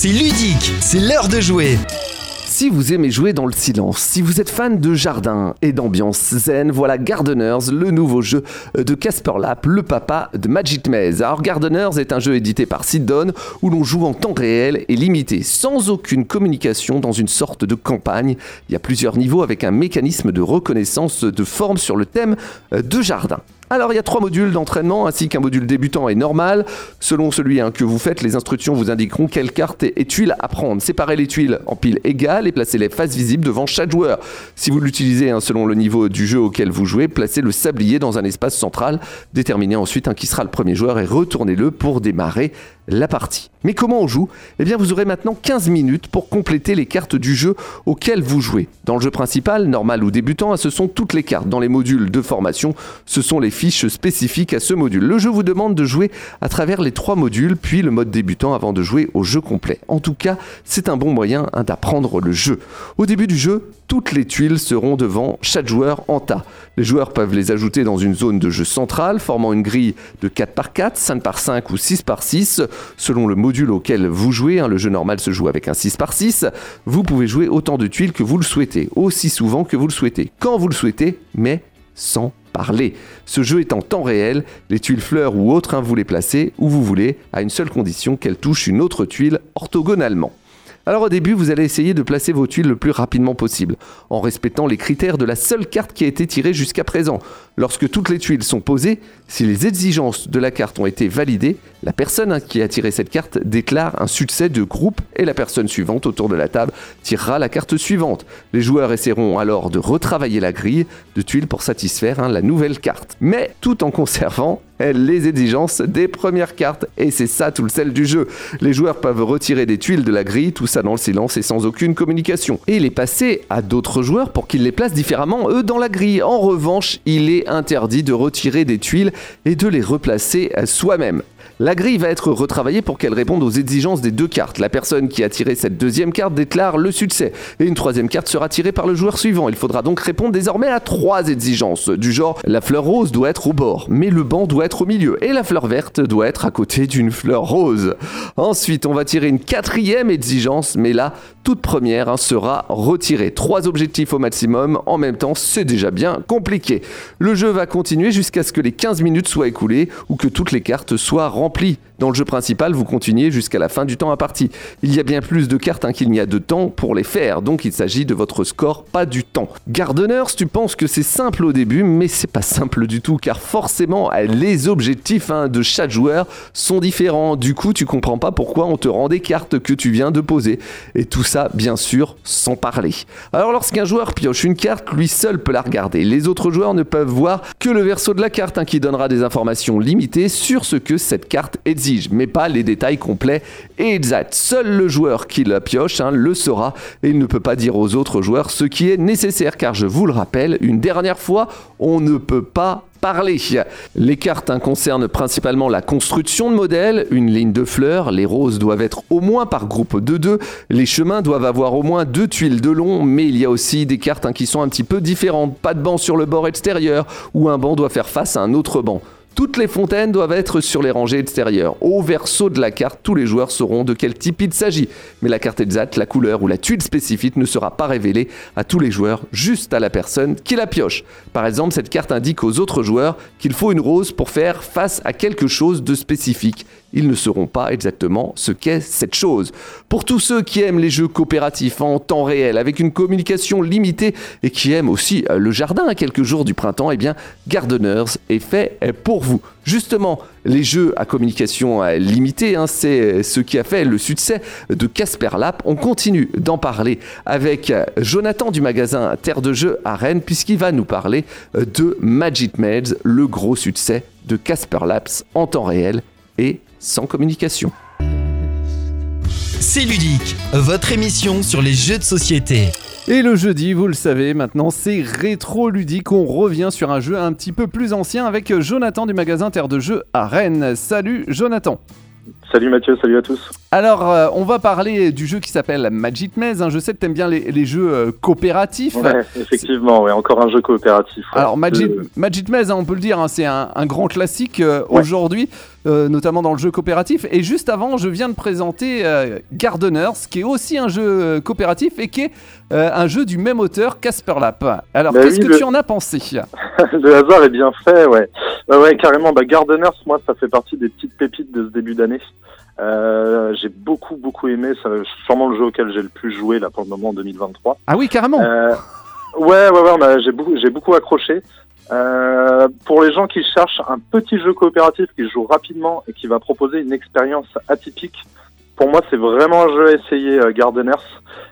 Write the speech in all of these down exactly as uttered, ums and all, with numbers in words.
c'est ludique, c'est l'heure de jouer. Si vous aimez jouer dans le silence, si vous êtes fan de jardin et d'ambiance zen, voilà Gardeners, le nouveau jeu de Casper Lap, le papa de Magic Maze. Alors Gardeners est un jeu édité par Sidon où l'on joue en temps réel et limité, sans aucune communication dans une sorte de campagne. Il y a plusieurs niveaux avec un mécanisme de reconnaissance de forme sur le thème de jardin. Alors il y a trois modules d'entraînement ainsi qu'un module débutant et normal. Selon celui hein, que vous faites, les instructions vous indiqueront quelles cartes et, et tuiles à prendre. Séparez les tuiles en piles égales et placez-les face visible devant chaque joueur. Si vous l'utilisez hein, selon le niveau du jeu auquel vous jouez, placez le sablier dans un espace central. Déterminez ensuite hein, qui sera le premier joueur et retournez-le pour démarrer la partie. Mais comment on joue ? Eh bien vous aurez maintenant quinze minutes pour compléter les cartes du jeu auquel vous jouez. Dans le jeu principal, normal ou débutant, ce sont toutes les cartes. Dans les modules de formation, ce sont les fiches spécifiques à ce module. Le jeu vous demande de jouer à travers les trois modules, puis le mode débutant avant de jouer au jeu complet. En tout cas, c'est un bon moyen hein, d'apprendre le jeu. Au début du jeu, toutes les tuiles seront devant chaque joueur en tas. Les joueurs peuvent les ajouter dans une zone de jeu centrale, formant une grille de quatre par quatre, cinq par cinq ou six par six. Selon le module auquel vous jouez, hein, le jeu normal se joue avec un six par six, vous pouvez jouer autant de tuiles que vous le souhaitez, aussi souvent que vous le souhaitez, quand vous le souhaitez, mais sans parler. Ce jeu est en temps réel, les tuiles fleurs ou autres, hein, vous les placez où vous voulez, à une seule condition qu'elles touchent une autre tuile orthogonalement. Alors au début, vous allez essayer de placer vos tuiles le plus rapidement possible, en respectant les critères de la seule carte qui a été tirée jusqu'à présent. Lorsque toutes les tuiles sont posées, si les exigences de la carte ont été validées, la personne qui a tiré cette carte déclare un succès de groupe et la personne suivante autour de la table tirera la carte suivante. Les joueurs essaieront alors de retravailler la grille de tuiles pour satisfaire hein, la nouvelle carte, mais tout en conservant les exigences des premières cartes. Et c'est ça tout le sel du jeu. Les joueurs peuvent retirer des tuiles de la grille, tout ça dans le silence et sans aucune communication. Et les passer à d'autres joueurs pour qu'ils les placent différemment, eux, dans la grille. En revanche, il est interdit de retirer des tuiles et de les replacer soi-même. La grille va être retravaillée pour qu'elle réponde aux exigences des deux cartes. La personne qui a tiré cette deuxième carte déclare le succès. Et une troisième carte sera tirée par le joueur suivant. Il faudra donc répondre désormais à trois exigences. Du genre, la fleur rose doit être au bord, mais le banc doit être au milieu. Et la fleur verte doit être à côté d'une fleur rose. Ensuite, on va tirer une quatrième exigence, mais là, toute première hein, sera retirée. Trois objectifs au maximum, en même temps, c'est déjà bien compliqué. Le jeu va continuer jusqu'à ce que les quinze minutes soient écoulées ou que toutes les cartes soient remplies. Dans le jeu principal, vous continuez jusqu'à la fin du temps imparti. Il y a bien plus de cartes hein, qu'il n'y a de temps pour les faire, donc il s'agit de votre score, pas du temps. Gardeners, tu penses que c'est simple au début, mais c'est pas simple du tout, car forcément, les objectifs hein, de chaque joueur sont différents. Du coup, tu comprends pas pourquoi on te rend des cartes que tu viens de poser. Et tout ça, bien sûr, sans parler. Alors, lorsqu'un joueur pioche une carte, lui seul peut la regarder. Les autres joueurs ne peuvent voir que le verso de la carte, hein, qui donnera des informations limitées sur ce que cette carte exige, mais pas les détails complets et exacts. Seul le joueur qui la pioche hein, le saura et il ne peut pas dire aux autres joueurs ce qui est nécessaire, car je vous le rappelle, une dernière fois, on ne peut pas parler. Les cartes hein, concernent principalement la construction de modèles, une ligne de fleurs, les roses doivent être au moins par groupe de deux, les chemins doivent avoir au moins deux tuiles de long, mais il y a aussi des cartes hein, qui sont un petit peu différentes, pas de banc sur le bord extérieur, où un banc doit faire face à un autre banc. Toutes les fontaines doivent être sur les rangées extérieures. Au verso de la carte, tous les joueurs sauront de quel type il s'agit. Mais la carte exacte, la couleur ou la tuile spécifique ne sera pas révélée à tous les joueurs, juste à la personne qui la pioche. Par exemple, cette carte indique aux autres joueurs qu'il faut une rose pour faire face à quelque chose de spécifique. Ils ne sauront pas exactement ce qu'est cette chose. Pour tous ceux qui aiment les jeux coopératifs en temps réel, avec une communication limitée et qui aiment aussi le jardin à quelques jours du printemps, eh bien, Gardeners est fait pour vous. Justement, les jeux à communication limitée, hein, c'est ce qui a fait le succès de Casper Lap. On continue d'en parler avec Jonathan du magasin Terre de Jeux à Rennes, puisqu'il va nous parler de Magic Maze, le gros succès de Casper Lap en temps réel et sans communication. C'est ludique, votre émission sur les jeux de société. Et le jeudi, vous le savez, maintenant c'est rétro ludique. On revient sur un jeu un petit peu plus ancien avec Jonathan du magasin Terre de Jeux à Rennes. Salut Jonathan. Salut Mathieu, salut à tous. Alors, euh, on va parler du jeu qui s'appelle Magic Maze. Hein. Je sais que t'aimes bien les, les jeux euh, coopératifs. Ouais, effectivement, ouais, encore un jeu coopératif. Ouais. Alors, Magic, Euh, Magic Maze, hein, on peut le dire, hein, c'est un, un grand classique euh, Ouais. aujourd'hui, euh, notamment dans le jeu coopératif. Et juste avant, je viens de présenter euh, Gardeners, qui est aussi un jeu euh, coopératif et qui est euh, un jeu du même auteur, Casper Lap. Alors, Bah qu'est-ce oui, que le- tu en as pensé? le hasard est bien fait, ouais. Ouais, ouais, carrément. Bah, Gardeners, moi, ça fait partie des petites pépites de ce début d'année. Euh, j'ai beaucoup, beaucoup aimé. C'est sûrement le jeu auquel j'ai le plus joué là pour le moment en deux mille vingt-trois. Ah oui, carrément. Euh, ouais, ouais, ouais, on a- j'ai beaucoup, j'ai beaucoup accroché. Euh, pour les gens qui cherchent un petit jeu coopératif qui joue rapidement et qui va proposer une expérience atypique, pour moi, c'est vraiment un jeu à essayer, euh, Gardeners.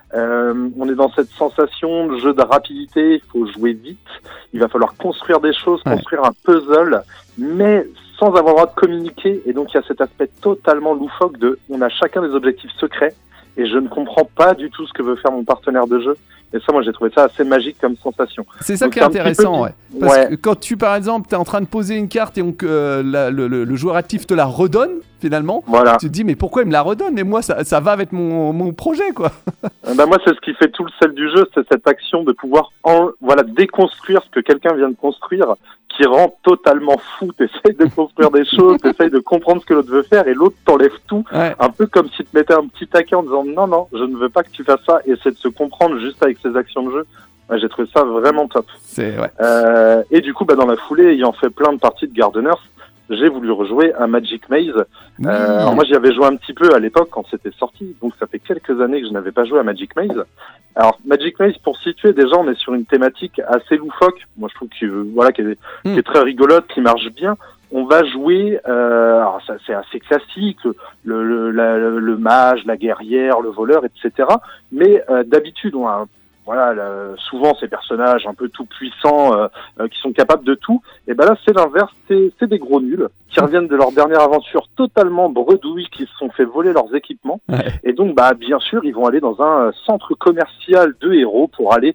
Euh, on est dans cette sensation de jeu de rapidité, il faut jouer vite, il va falloir construire des choses, Ouais. construire un puzzle, mais sans avoir le droit de communiquer. Et donc, il y a cet aspect totalement loufoque de on a chacun des objectifs secrets et je ne comprends pas du tout ce que veut faire mon partenaire de jeu. Et ça, moi, j'ai trouvé ça assez magique comme sensation. C'est ça Donc, qui est c'est un petit intéressant, peu- ouais. Parce Ouais. que quand tu, par exemple, tu es en train de poser une carte et donc, euh, la- le, le- le joueur actif te la redonne, finalement, Voilà. tu te dis, mais pourquoi il me la redonne? Mais moi, ça, ça va avec mon, mon projet, quoi. Euh, Bah moi, c'est ce qui fait tout le sel du jeu, c'est cette action de pouvoir en, voilà, déconstruire ce que quelqu'un vient de construire, qui rend totalement fou. T'essayes de construire des choses, t'essayes de comprendre ce que l'autre veut faire, et l'autre t'enlève tout, Ouais. un peu comme si tu mettais un petit taquet en disant non, non, je ne veux pas que tu fasses ça, et c'est de se comprendre juste avec ses actions de jeu. Ouais, j'ai trouvé ça vraiment top. C'est, ouais. Euh, et du coup, bah, dans la foulée, ayant fait plein de parties de Gardeners, j'ai voulu rejouer à Magic Maze. Oui. Euh, alors moi, j'y avais joué un petit peu à l'époque quand c'était sorti, donc ça fait quelques années que je n'avais pas joué à Magic Maze. Alors Magic Maze, pour situer, déjà, on est sur une thématique assez loufoque. Moi, je trouve que euh, voilà, qui est, Mm. qui est très rigolote, qui marche bien. On va jouer, euh, alors ça c'est assez classique, le, le, la- le mage, la guerrière, le voleur, et cetera. Mais euh, d'habitude, on a voilà, le- souvent ces personnages un peu tout puissants euh, euh, qui sont capables de tout. Et ben là, c'est l'inverse, c'est, c'est des gros nuls qui reviennent de leur dernière aventure totalement bredouilles, qui se sont fait voler leurs équipements. Ouais. Et donc, bah, bien sûr, ils vont aller dans un euh, centre commercial de héros pour aller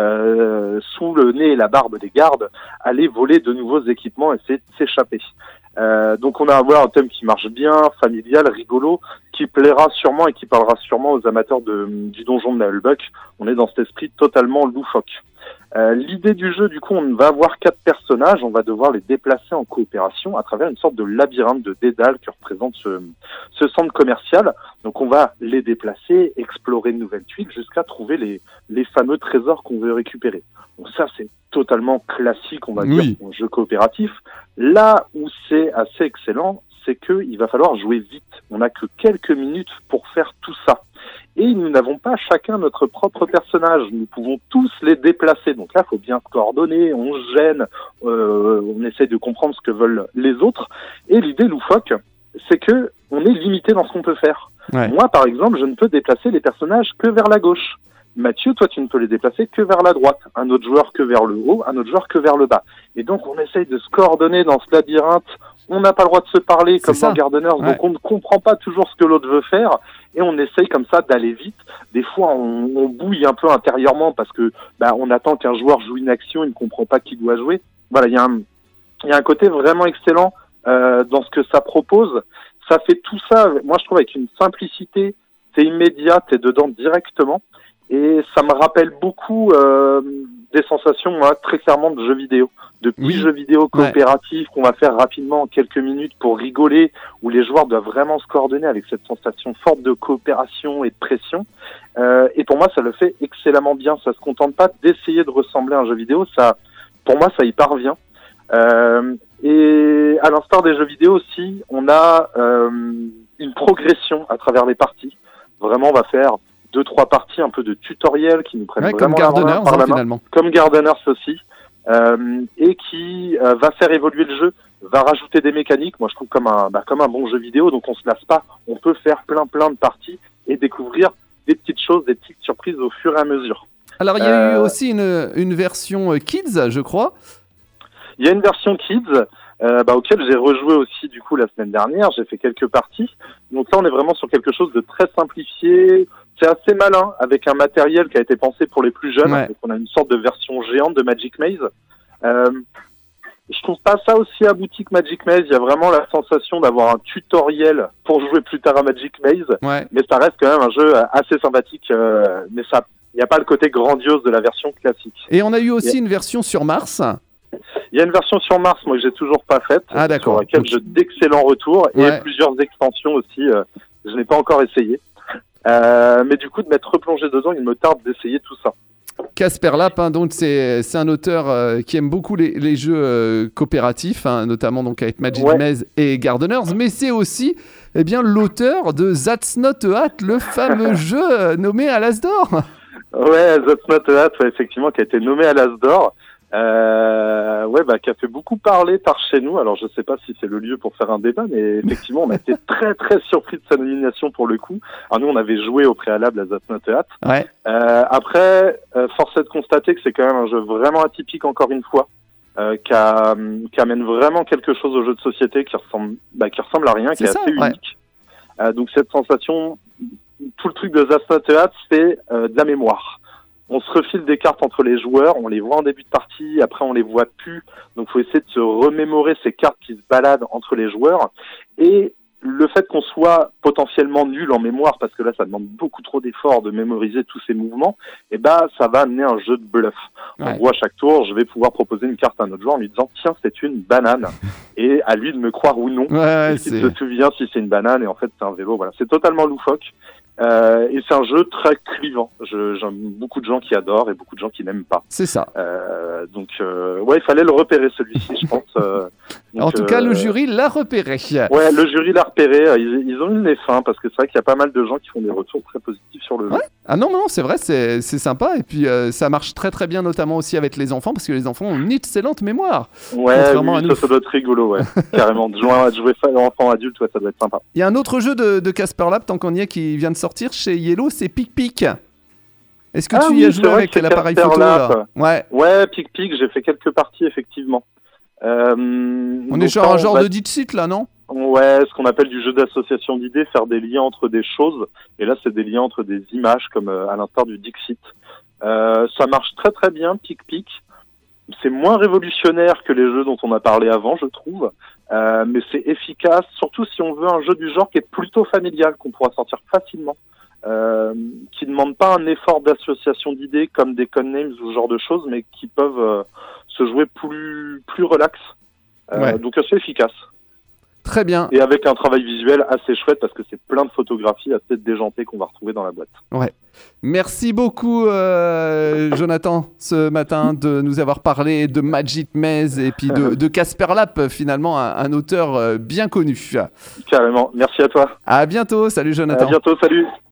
euh, sous le nez et la barbe des gardes, aller voler de nouveaux équipements et essayer de s'échapper. Euh, donc on a voilà, un thème qui marche bien, familial, rigolo, qui plaira sûrement et qui parlera sûrement aux amateurs de, du donjon de Nullbuck. On est dans cet esprit totalement loufoque. Euh, l'idée du jeu, du coup, on va avoir quatre personnages, on va devoir les déplacer en coopération à travers une sorte de labyrinthe de dédale que représente ce, ce centre commercial. Donc on va les déplacer, explorer de nouvelles tuiles jusqu'à trouver les, les fameux trésors qu'on veut récupérer. Donc ça, c'est totalement classique, on va Oui. dire, en jeu coopératif. Là où c'est assez excellent, c'est qu'il va falloir jouer vite. On n'a que quelques minutes pour faire tout ça. Et nous n'avons pas chacun notre propre personnage. Nous pouvons tous les déplacer. Donc là, il faut bien se coordonner, on se gêne, euh, on essaie de comprendre ce que veulent les autres. Et l'idée loufoque, c'est que on est limité dans ce qu'on peut faire. Ouais. Moi, par exemple, je ne peux déplacer les personnages que vers la gauche. Mathieu, toi, tu ne peux les déplacer que vers la droite. Un autre joueur que vers le haut, un autre joueur que vers le bas. Et donc, on essaye de se coordonner dans ce labyrinthe. On n'a pas le droit de se parler comme C'est ça. dans Gardeners, Ouais. donc on ne comprend pas toujours ce que l'autre veut faire. Et on essaye comme ça d'aller vite. Des fois, on, on bouille un peu intérieurement parce que bah, on attend qu'un joueur joue une action, il ne comprend pas qui doit jouer. Voilà, il y a un, il y a un côté vraiment excellent euh, dans ce que ça propose. Ça fait tout ça, moi je trouve, avec une simplicité. C'est immédiat, t'es dedans directement. Et ça me rappelle beaucoup euh, des sensations, moi, très clairement, de jeux vidéo. De petits Oui. jeux vidéo coopératifs qu'on va faire rapidement en quelques minutes pour rigoler, où les joueurs doivent vraiment se coordonner avec cette sensation forte de coopération et de pression. Euh, et pour moi, ça le fait excellemment bien. Ça se contente pas d'essayer de ressembler à un jeu vidéo. Ça, pour moi, ça y parvient. Euh, et à l'instar des jeux vidéo aussi, on a euh, une progression à travers les parties. Vraiment, on va faire deux, trois parties, un peu de tutoriel qui nous prennent Ouais, comme vraiment la main Gardeners, par hein, la main, finalement. comme Gardeners aussi, euh, et qui euh, va faire évoluer le jeu, va rajouter des mécaniques. Moi, je trouve comme un, bah, comme un bon jeu vidéo, donc on se lasse pas. On peut faire plein, plein de parties et découvrir des petites choses, des petites surprises au fur et à mesure. Alors, il y a eu Euh, aussi une, une version euh, Kids, je crois. Il y a une version Kids euh, bah, auquel j'ai rejoué aussi du coup la semaine dernière. J'ai fait quelques parties. Donc là, on est vraiment sur quelque chose de très simplifié. C'est assez malin avec un matériel qui a été pensé pour les plus jeunes. Ouais. Donc on a une sorte de version géante de Magic Maze. Euh, je trouve pas ça aussi abouti que Magic Maze. Il y a vraiment la sensation d'avoir un tutoriel pour jouer plus tard à Magic Maze. Ouais. Mais ça reste quand même un jeu assez sympathique. Euh, mais ça, il n'y a pas le côté grandiose de la version classique. Et on a eu aussi une version sur Mars. Il y a une version sur Mars, moi, que j'ai toujours pas faite. Ah, d'accord. Sur laquelle Donc... j'ai d'excellents retours. Ouais. Et plusieurs extensions aussi. Euh, je n'ai pas encore essayé. Euh, mais du coup, de m'être replongé dedans, il me tarde d'essayer tout ça. Casper Lap, hein, donc c'est, c'est un auteur euh, qui aime beaucoup les, les jeux euh, coopératifs, hein, notamment donc avec Magic Ouais. Maze et Gardeners, mais c'est aussi eh bien, l'auteur de That's Not a Hat, le fameux jeu euh, nommé à l'As d'Or. Ouais, That's Not a Hat, ouais, effectivement, qui a été nommé à l'As d'Or. Euh, ouais, bah, qui a fait beaucoup parler par chez nous. Alors, je sais pas si c'est le lieu pour faire un débat, mais effectivement, on a été très, très surpris de sa nomination pour le coup. Alors, nous, on avait joué au préalable à That's Not a Hat. Ouais. Euh, après, euh, force est de constater que c'est quand même un jeu vraiment atypique, encore une fois, euh, qui, a, qui amène vraiment quelque chose au jeu de société qui ressemble, bah, qui ressemble à rien, C'est qui est ça, assez ouais. unique. Euh, donc, cette sensation, tout le truc de That's Not a Hat, c'est euh, de la mémoire. On se refile des cartes entre les joueurs, on les voit en début de partie, après on les voit plus. Donc il faut essayer de se remémorer ces cartes qui se baladent entre les joueurs. Et le fait qu'on soit potentiellement nul en mémoire, parce que là ça demande beaucoup trop d'efforts de mémoriser tous ces mouvements, et bah ça va amener un jeu de bluff. Ouais. En gros, à chaque tour, je vais pouvoir proposer une carte à un autre joueur en lui disant tiens, c'est une banane, et à lui de me croire ou non. Ouais, ouais, Est-ce qu'il c'est... se souvient si c'est une banane et en fait c'est un vélo. Voilà, c'est totalement loufoque. Euh, et c'est un jeu très clivant. Je, j'ai beaucoup de gens qui adorent et beaucoup de gens qui n'aiment pas. c'est ça. Euh, donc, euh, ouais, il fallait le repérer celui-ci, je pense. Euh, donc, En tout cas, euh, le jury l'a repéré. Ouais, le jury l'a repéré. Ils, ils ont eu le nez fin parce que c'est vrai qu'il y a pas mal de gens qui font des retours très positifs sur le jeu. Ouais. Ah non, non, c'est vrai, c'est, c'est sympa. Et puis, euh, ça marche très très bien, notamment aussi avec les enfants, parce que les enfants ont une excellente mémoire. Ouais, Contrairement oui, à nous. ça, ça doit être rigolo, ouais. Carrément. De jouer, à- de jouer ça à enfant adulte, ouais, ça doit être sympa. Il y a un autre jeu de, de Casper Lab, tant qu'on y est, qui vient de sortir chez Yellow, c'est Pic Pic. Est-ce que Ah tu oui, y as c'est joué vrai avec que c'est l'appareil Casper photo Lab. là Ouais. Ouais, Pic Pic, j'ai fait quelques parties, effectivement. Euh, On donc est sur là, un on genre va- de Dixit là, non? Ouais, ce qu'on appelle du jeu d'association d'idées, faire des liens entre des choses. Et là, c'est des liens entre des images, comme euh, à l'instar du Dixit. Euh, ça marche très très bien, Pic Pic. C'est moins révolutionnaire que les jeux dont on a parlé avant, je trouve. Euh, mais c'est efficace, surtout si on veut un jeu du genre qui est plutôt familial, qu'on pourra sortir facilement. Euh, qui ne demande pas un effort d'association d'idées comme des codenames ou ce genre de choses, mais qui peuvent euh, se jouer plus, plus relax. Euh, Ouais. Donc assez efficace. Très bien. Et avec un travail visuel assez chouette parce que c'est plein de photographies assez déjantées qu'on va retrouver dans la boîte. Merci beaucoup, euh, Jonathan, ce matin, de nous avoir parlé de Magic Maze et puis de, de Casper Lap, finalement, un, un auteur euh, bien connu. Carrément. Merci à toi. À bientôt. Salut, Jonathan. À bientôt. Salut.